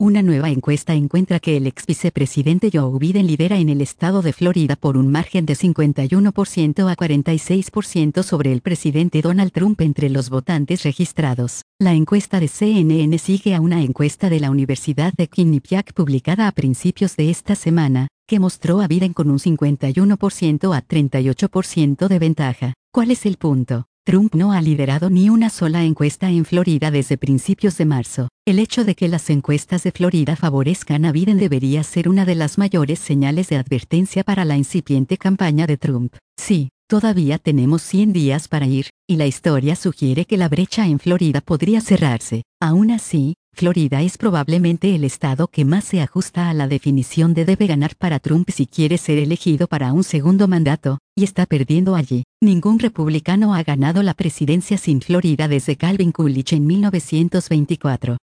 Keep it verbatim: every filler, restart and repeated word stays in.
Una nueva encuesta encuentra que el ex vicepresidente Joe Biden lidera en el estado de Florida por un margen de cincuenta y uno por ciento a cuarenta y seis por ciento sobre el presidente Donald Trump entre los votantes registrados. La encuesta de C N N sigue a una encuesta de la Universidad de Quinnipiac publicada a principios de esta semana, que mostró a Biden con un cincuenta y uno por ciento a treinta y ocho por ciento de ventaja. ¿Cuál es el punto? Trump no ha liderado ni una sola encuesta en Florida desde principios de marzo. El hecho de que las encuestas de Florida favorezcan a Biden debería ser una de las mayores señales de advertencia para la incipiente campaña de Trump. Sí, todavía tenemos cien días para ir, y la historia sugiere que la brecha en Florida podría cerrarse. Aún así, Florida es probablemente el estado que más se ajusta a la definición de debe ganar para Trump si quiere ser elegido para un segundo mandato, y está perdiendo allí. Ningún republicano ha ganado la presidencia sin Florida desde Calvin Coolidge en mil novecientos veinticuatro.